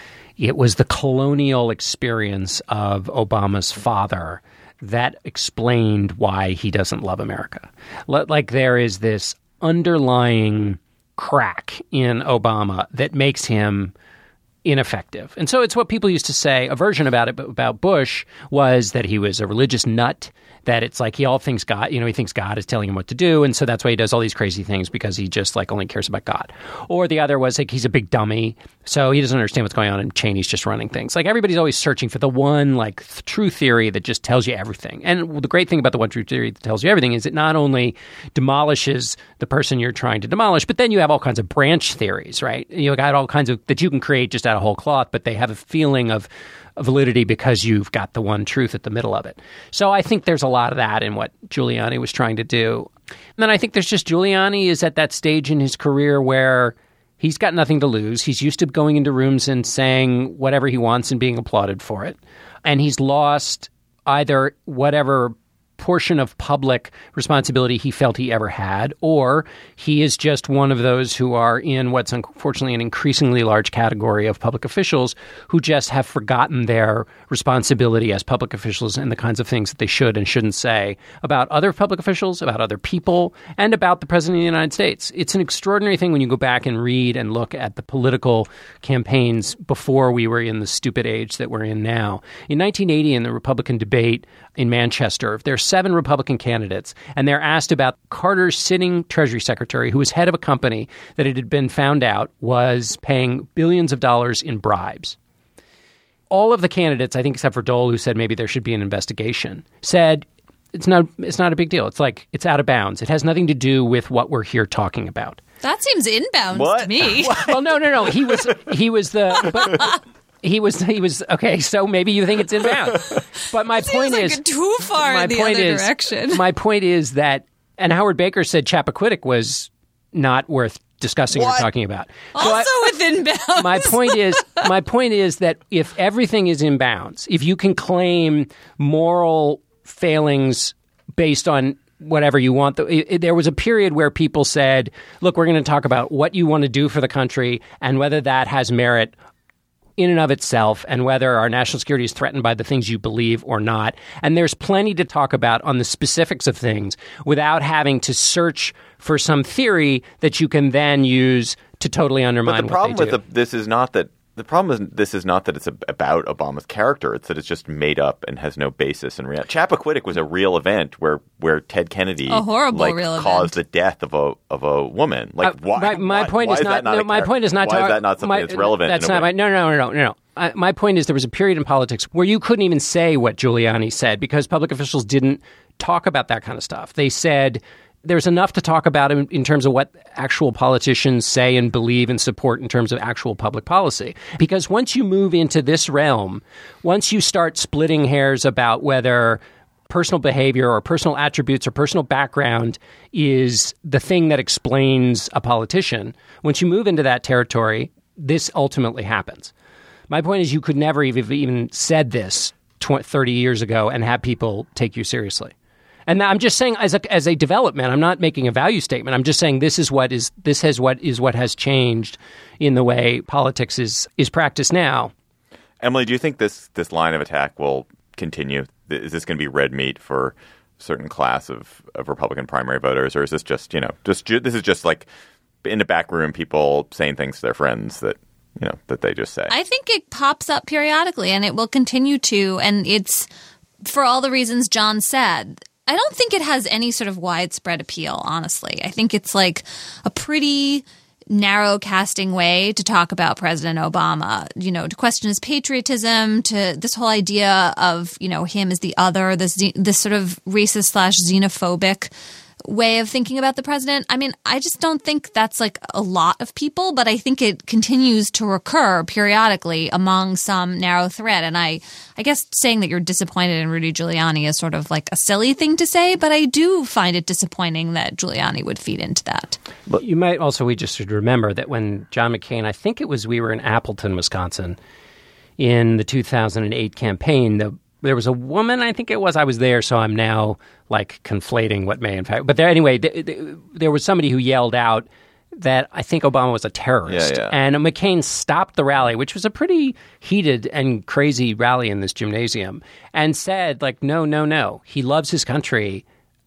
it was the colonial experience of Obama's father that explained why he doesn't love America. Like, there is this underlying crack in Obama that makes him ineffective. And so it's what people used to say, a version about Bush was that he was a religious nut, that it's like he thinks God is telling him what to do, and so that's why he does all these crazy things because he just only cares about God. Or the other was he's a big dummy, so he doesn't understand what's going on and Cheney's just running things. Everybody's always searching for the one true theory that just tells you everything. And the great thing about the one true theory that tells you everything is it not only demolishes the person you're trying to demolish, but then you have all kinds of branch theories, right? You got all kinds of that you can create just out of whole cloth, but they have a feeling of validity because you've got the one truth at the middle of it. So I think there's a lot of that in what Giuliani was trying to do. And then I think there's just Giuliani is at that stage in his career where he's got nothing to lose. He's used to going into rooms and saying whatever he wants and being applauded for it. And he's lost either whatever portion of public responsibility he felt he ever had, or he is just one of those who are in what's unfortunately an increasingly large category of public officials who just have forgotten their responsibility as public officials and the kinds of things that they should and shouldn't say about other public officials, about other people, and about the President of the United States. It's an extraordinary thing when you go back and read and look at the political campaigns before we were in the stupid age that we're in now. In 1980, in the Republican debate in Manchester, there's 7 Republican candidates, and they're asked about Carter's sitting Treasury Secretary, who was head of a company that it had been found out was paying billions of dollars in bribes. All of the candidates, I think except for Dole, who said maybe there should be an investigation, said it's not a big deal. It's out of bounds. It has nothing to do with what we're here talking about. That seems inbounds to me. Well, no. He was okay. So maybe you think it's inbounds, but my point is too far in the other direction. My point is that, and Howard Baker said Chappaquiddick was not worth discussing or talking about. Also within bounds. My point is that if everything is in bounds, if you can claim moral failings based on whatever you want. There was a period where people said, look, we're going to talk about what you want to do for the country and whether that has merit in and of itself and whether our national security is threatened by the things you believe or not. And there's plenty to talk about on the specifics of things without having to search for some theory that you can then use to totally undermine what they do. The problem is not that it's about Obama's character. It's that it's just made up and has no basis in reality. Chappaquiddick was a real event where Ted Kennedy caused the death of a woman. My point is not something that's relevant? No. My point is there was a period in politics where you couldn't even say what Giuliani said because public officials didn't talk about that kind of stuff. They said there's enough to talk about in terms of what actual politicians say and believe and support in terms of actual public policy. Because once you move into this realm, once you start splitting hairs about whether personal behavior or personal attributes or personal background is the thing that explains a politician, once you move into that territory, this ultimately happens. My point is you could never have even said this 30 years ago and have people take you seriously. And I'm just saying, as a development, I'm not making a value statement. I'm just saying this is what has changed in the way politics is practiced now. Emily, do you think this line of attack will continue? Is this going to be red meat for certain class of Republican primary voters, or is this just, this is just like in the back room people saying things to their friends that they just say? I think it pops up periodically, and it will continue to, and it's for all the reasons John said. I don't think it has any sort of widespread appeal, honestly. I think it's like a pretty narrow casting way to talk about President Obama, to question his patriotism, to this whole idea of, him as the other, this sort of racist / xenophobic way of thinking about the president. I mean, I just don't think that's like a lot of people, but I think it continues to recur periodically among some narrow thread. And I guess saying that you're disappointed in Rudy Giuliani is sort of like a silly thing to say, but I do find it disappointing that Giuliani would feed into that. But you might also, we just should remember that when John McCain, I think it was, we were in Appleton, Wisconsin, in the 2008 campaign, there was a woman, I think it was, I was there, so I'm now like conflating what may in fact. But there was somebody who yelled out that I think Obama was a terrorist. Yeah. And McCain stopped the rally, which was a pretty heated and crazy rally in this gymnasium, and said, like, no. He loves his country.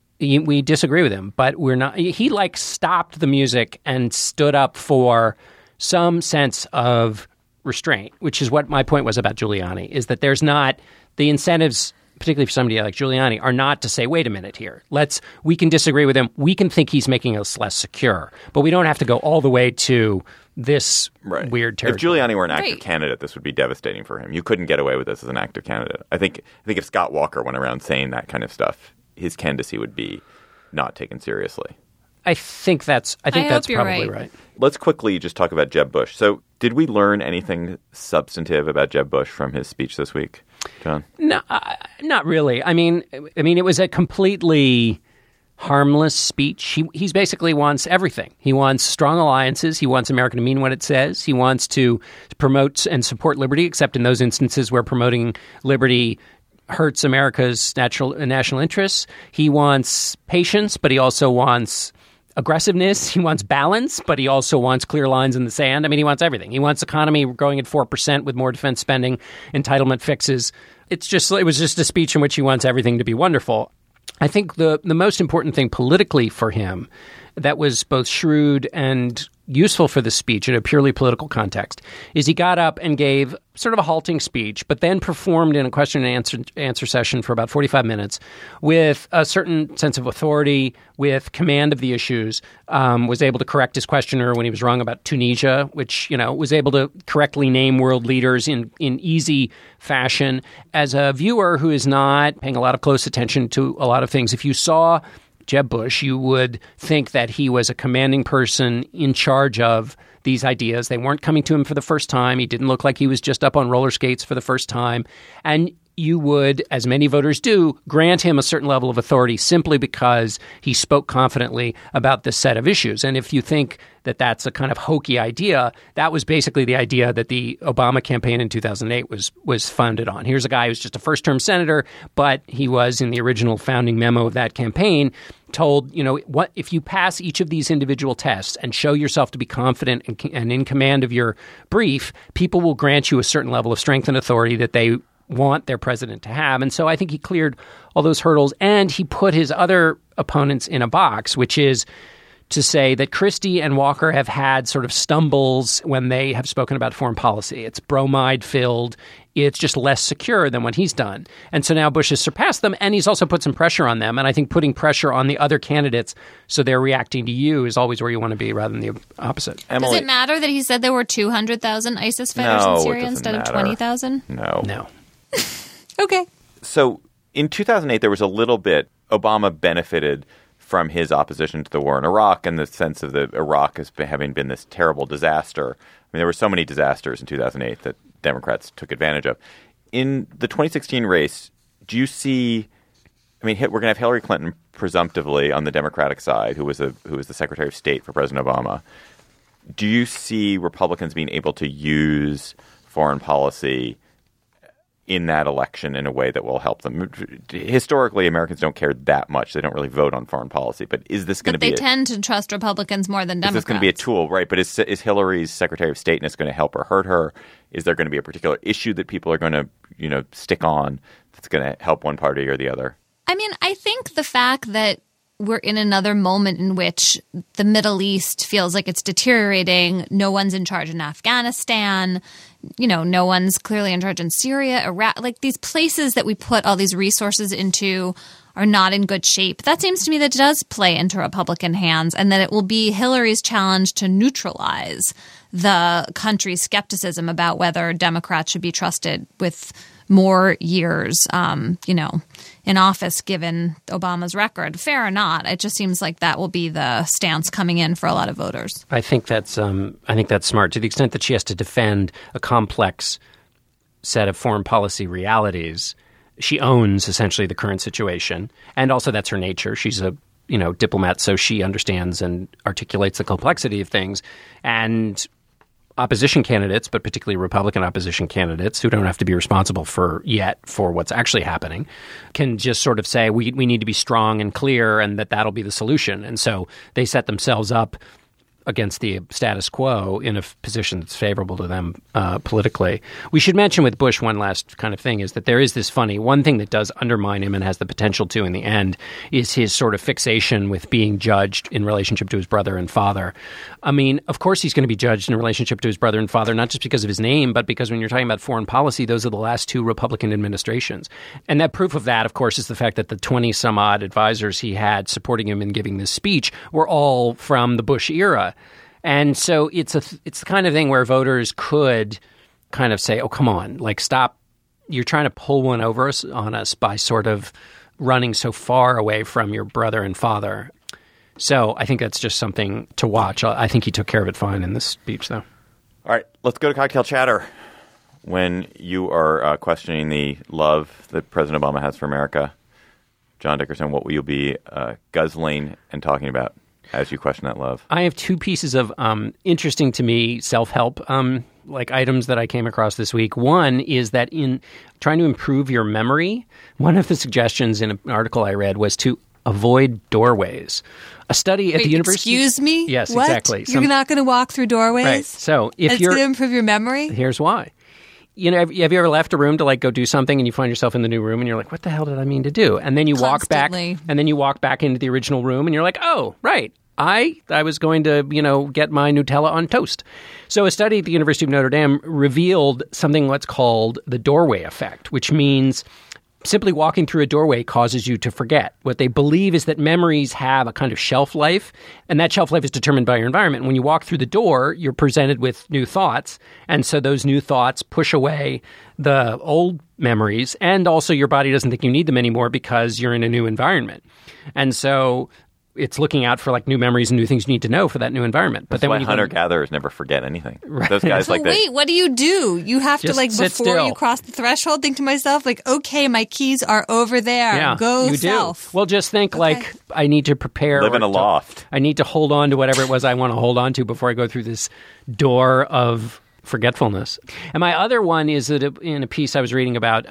We disagree with him, but we're not. He like stopped the music and stood up for some sense of restraint, which is what my point was about Giuliani, is that there's not the incentives, particularly for somebody like Giuliani, are not to say, wait a minute here. We can disagree with him. We can think he's making us less secure, but we don't have to go all the way to this weird territory. If Giuliani were an active candidate, this would be devastating for him. You couldn't get away with this as an active candidate. I think if Scott Walker went around saying that kind of stuff, his candidacy would be not taken seriously. I think that's probably right. Let's quickly just talk about Jeb Bush. So did we learn anything substantive about Jeb Bush from his speech this week, John? No, not really. I mean, it was a completely harmless speech. He basically wants everything. He wants strong alliances. He wants America to mean what it says. He wants to promote and support liberty, except in those instances where promoting liberty hurts America's national interests. He wants patience, but he also wants aggressiveness. He wants balance, but he also wants clear lines in the sand. I mean, he wants everything. He wants economy growing at 4% with more defense spending, entitlement fixes. It was just a speech in which he wants everything to be wonderful. I think the most important thing politically for him that was both shrewd and useful for the speech in a purely political context is he got up and gave sort of a halting speech, but then performed in a question and answer session for about 45 minutes with a certain sense of authority, with command of the issues, was able to correct his questioner when he was wrong about Tunisia, which, was able to correctly name world leaders in easy fashion. As a viewer who is not paying a lot of close attention to a lot of things, if you saw Jeb Bush, you would think that he was a commanding person in charge of these ideas. They weren't coming to him for the first time. He didn't look like he was just up on roller skates for the first time. And you would, as many voters do, grant him a certain level of authority simply because he spoke confidently about this set of issues. And if you think that that's a kind of hokey idea, that was basically the idea that the Obama campaign in 2008 was founded on. Here's a guy who's just a first-term senator, but he was, in the original founding memo of that campaign, told, what if you pass each of these individual tests and show yourself to be confident and in command of your brief, people will grant you a certain level of strength and authority that they want their president to have. And so I think he cleared all those hurdles, and he put his other opponents in a box, which is to say that Christie and Walker have had sort of stumbles when they have spoken about foreign policy. It's bromide-filled. It's just less secure than what he's done. And so now Bush has surpassed them, and he's also put some pressure on them. And I think putting pressure on the other candidates so they're reacting to you is always where you want to be rather than the opposite. Emily, does it matter that he said there were 200,000 ISIS fighters in Syria instead of 20,000? No. Okay. So in 2008, there was a little bit, Obama benefited from his opposition to the war in Iraq and the sense of Iraq as having been this terrible disaster. I mean, there were so many disasters in 2008 that Democrats took advantage of. In the 2016 race, do you see – I mean, we're going to have Hillary Clinton presumptively on the Democratic side, who was the Secretary of State for President Obama. Do you see Republicans being able to use foreign policy in that election in a way that will help them? Historically, Americans don't care that much. They don't really vote on foreign policy. But is this going to be... But they tend to trust Republicans more than Democrats. Is this going to be a tool, right? But is Hillary's Secretary of Stateness going to help or hurt her? Is there going to be a particular issue that people are going to, stick on that's going to help one party or the other? I mean, I think the fact that we're in another moment in which the Middle East feels like it's deteriorating. No one's in charge in Afghanistan. No one's clearly in charge in Syria, Iraq. Like these places that we put all these resources into are not in good shape. That seems to me that does play into Republican hands, and that it will be Hillary's challenge to neutralize the country's skepticism about whether Democrats should be trusted with more years, in office, given Obama's record. Fair or not, it just seems like that will be the stance coming in for a lot of voters. I think that's smart to the extent that she has to defend a complex set of foreign policy realities. She owns essentially the current situation, and also that's her nature. She's a diplomat, so she understands and articulates the complexity of things. And opposition candidates, but particularly Republican opposition candidates who don't have to be responsible for what's actually happening, can just sort of say, we need to be strong and clear, and that'll be the solution. And so they set themselves up against the status quo in a position that's favorable to them politically. We should mention with Bush one last kind of thing is that there is this one thing that does undermine him and has the potential to in the end is his sort of fixation with being judged in relationship to his brother and father. I mean, of course he's going to be judged in relationship to his brother and father, not just because of his name, but because when you're talking about foreign policy, those are the last two Republican administrations. And that proof of that, of course, is the fact that the 20-some-odd advisors he had supporting him in giving this speech were all from the Bush era. And so it's the kind of thing where voters could kind of say, oh, come on, like stop. You're trying to pull one over on us by sort of running so far away from your brother and father. So I think that's just something to watch. I think he took care of it fine in this speech, though. All right, let's go to cocktail chatter. When you are questioning the love that President Obama has for America, John Dickerson, what will you be guzzling and talking about as you question that love? I have two pieces of interesting to me self-help items that I came across this week. One is that in trying to improve your memory, one of the suggestions in an article I read was to avoid doorways. A study at the university. Excuse me? Yes, what? Exactly. You're not going to walk through doorways? Right. So if you're going to improve your memory? Here's why. Have you ever left a room to go do something and you find yourself in the new room and you're like, what the hell did I mean to do? And then you walk back into the original room and you're like, oh, right. I was going to, get my Nutella on toast. So a study at the University of Notre Dame revealed something what's called the doorway effect, which means simply walking through a doorway causes you to forget. What they believe is that memories have a kind of shelf life, and that shelf life is determined by your environment. When you walk through the door, you're presented with new thoughts, and so those new thoughts push away the old memories, and also your body doesn't think you need them anymore because you're in a new environment. And so it's looking out for new memories and new things you need to know for that new environment. But then when hunter-gatherers never forget anything. Right. Those guys wait, what do? You have to before still. You cross the threshold, think to myself okay, my keys are over there. Yeah, go you south. Do. Well, just think I need to prepare. Live in a loft. I need to hold on to whatever it was I want to hold on to before I go through this door of forgetfulness. And my other one is that in a piece I was reading about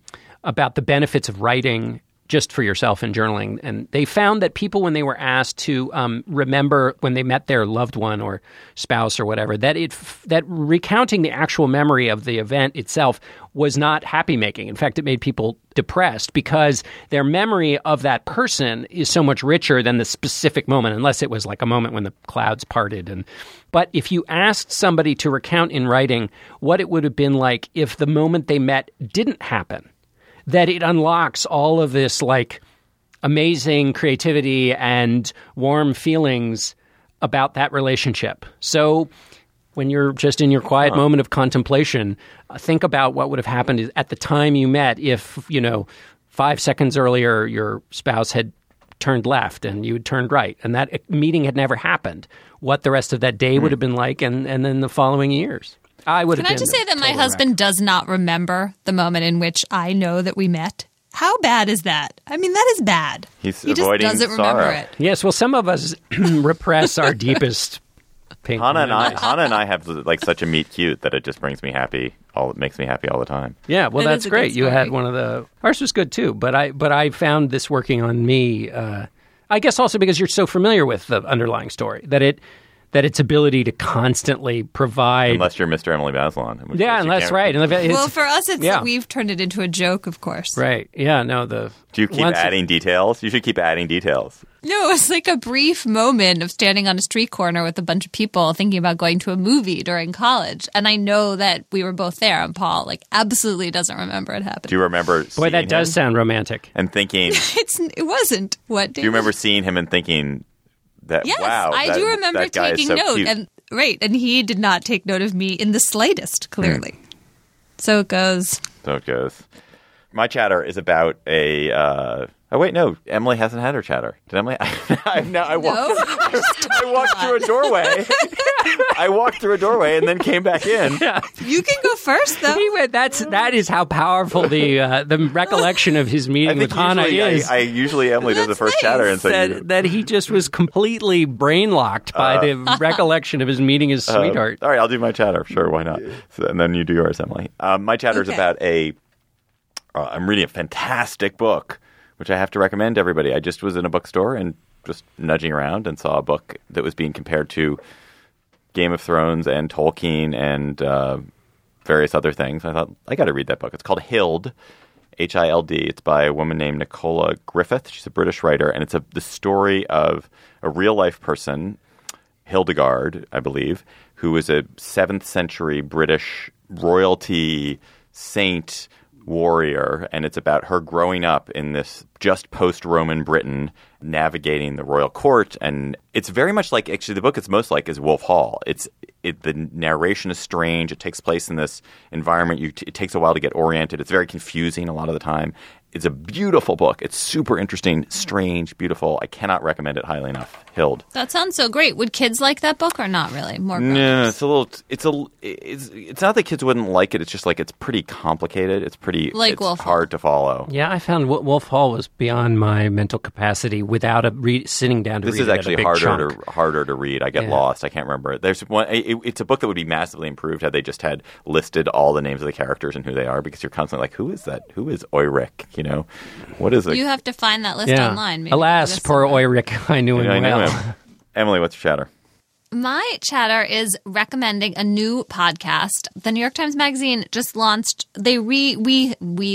the benefits of writing just for yourself in journaling. And they found that people, when they were asked to remember when they met their loved one or spouse or whatever, that recounting the actual memory of the event itself was not happy-making. In fact, it made people depressed because their memory of that person is so much richer than the specific moment, unless it was a moment when the clouds parted. But if you asked somebody to recount in writing what it would have been like if the moment they met didn't happen, that it unlocks all of this amazing creativity and warm feelings about that relationship. So when you're just in your quiet moment of contemplation, think about what would have happened at the time you met if, 5 seconds earlier your spouse had turned left and you had turned right and that meeting had never happened, what the rest of that day would have been like and then the following years. Can I just say that my husband does not remember the moment in which I know that we met? How bad is that? I mean, that is bad. He just doesn't remember it. Yes, well, some of us repress our deepest pain. Hannah and I have such a meet cute that it just brings me happy. It makes me happy all the time. Yeah, well, that's great. You had one of ours was good too, but I found this working on me. I guess also because you're so familiar with the underlying story that that its ability to constantly provide... Unless you're Mr. Emily Bazelon. Yeah, unless, right. Well, for us, we've turned it into a joke, of course. Right. Yeah, no, Do you keep adding details? You should keep adding details. No, it was like a brief moment of standing on a street corner with a bunch of people thinking about going to a movie during college. And I know that we were both there, and Paul absolutely doesn't remember it happening. Do you remember Boy, that does sound romantic. And thinking... It wasn't. What, David? Do you remember seeing him and thinking that, yes, wow, I do remember taking note. Cute. And he did not take note of me in the slightest, clearly. So it goes. My chatter is about a... oh, wait, no. Emily hasn't had her chatter. Did Emily? I walked through a doorway. I walked through a doorway and then came back in. Yeah. You can go first, though. That is how powerful the recollection of his meeting with Hannah is. Usually Emily does the first chatter. And so that he just was completely brain-locked by the recollection of his meeting his sweetheart. All right, I'll do my chatter. Sure, why not? And then you do yours, Emily. My chatter is about I'm reading a fantastic book, which I have to recommend to everybody. I just was in a bookstore and just nudging around and saw a book that was being compared to Game of Thrones and Tolkien and various other things. I thought, I got to read that book. It's called Hild, H-I-L-D. It's by a woman named Nicola Griffith. She's a British writer, and it's the story of a real-life person, Hildegard, I believe, who was a 7th century British royalty saint warrior, and it's about her growing up in this just post-Roman Britain, navigating the royal court, and it's very much like, actually the book it's most like is Wolf Hall. The narration is strange. It takes place in this environment. It takes a while to get oriented. It's very confusing a lot of the time. It's a beautiful book. It's super interesting, strange, beautiful. I cannot recommend it highly enough. Hild. That sounds so great. Would kids like that book or not really? More no, it's not that kids wouldn't like it. It's just like it's pretty complicated. It's hard to follow. Yeah, I found Wolf Hall was beyond my mental capacity without sitting down to read it. This is actually harder to read. I get lost. I can't remember. There's one. It's a book that would be massively improved had they just had listed all the names of the characters and who they are, because you're constantly like, who is that? Who is Oirik? You know, what is it? You have to find that list online. Maybe. Alas, poor Oirik. I knew him well. Emily, what's your chatter? My chatter is recommending a new podcast. The New York Times Magazine just launched. They reimagined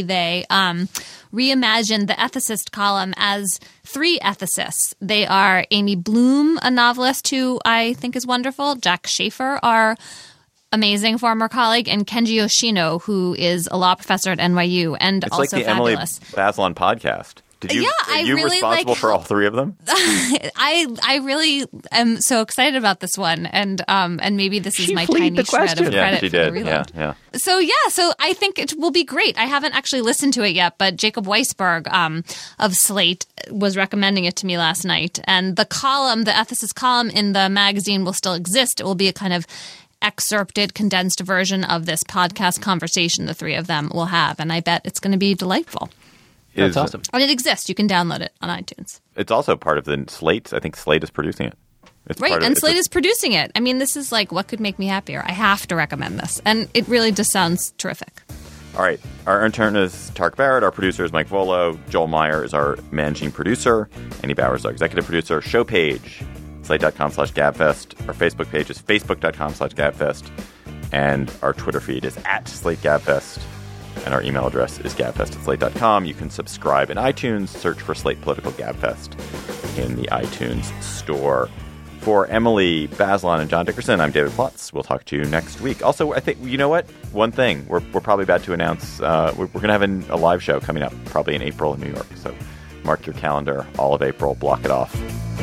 the ethicist column as 3 ethicists. They are Amy Bloom, a novelist who I think is wonderful, Jack Schaefer, our amazing former colleague, and Kenji Yoshino, who is a law professor at NYU and it's also like the fabulous. Emily Bazelon podcast. Are you really responsible for all 3 of them? I really am so excited about this one, and maybe this is my tiny shred of credit for the reload. Yeah. So I think it will be great. I haven't actually listened to it yet, but Jacob Weisberg of Slate was recommending it to me last night, and the ethicist column in the magazine will still exist. It will be a kind of excerpted, condensed version of this podcast conversation the 3 of them will have, and I bet it's going to be delightful. That's awesome. And it exists. You can download it on iTunes. It's also part of the Slate. I think Slate is producing it. Slate is producing it. I mean, this is like, what could make me happier? I have to recommend this. And it really just sounds terrific. All right. Our intern is Tark Barrett. Our producer is Mike Volo. Joel Meyer is our managing producer. Annie Bauer is our executive producer. Show page, slate.com/gabfest. Our Facebook page is facebook.com/gabfest. And our Twitter feed is @SlateGabfest. And our email address is gabfest@slate.com. You can subscribe in iTunes. Search for Slate Political Gabfest in the iTunes store. For Emily Bazelon and John Dickerson, I'm David Plotz. We'll talk to you next week. Also, I think, you know what? One thing. We're probably about to announce we're going to have a live show coming up probably in April in New York. So mark your calendar. All of April. Block it off.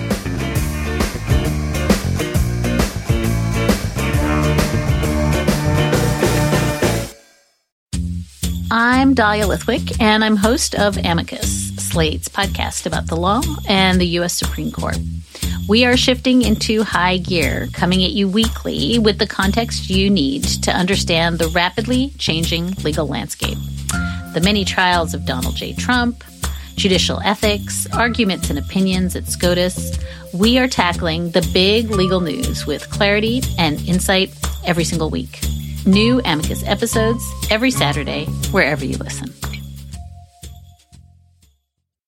I'm Dahlia Lithwick, and I'm host of Amicus, Slate's podcast about the law and the U.S. Supreme Court. We are shifting into high gear, coming at you weekly with the context you need to understand the rapidly changing legal landscape. The many trials of Donald J. Trump, judicial ethics, arguments and opinions at SCOTUS. We are tackling the big legal news with clarity and insight every single week. New Amicus episodes every Saturday, wherever you listen.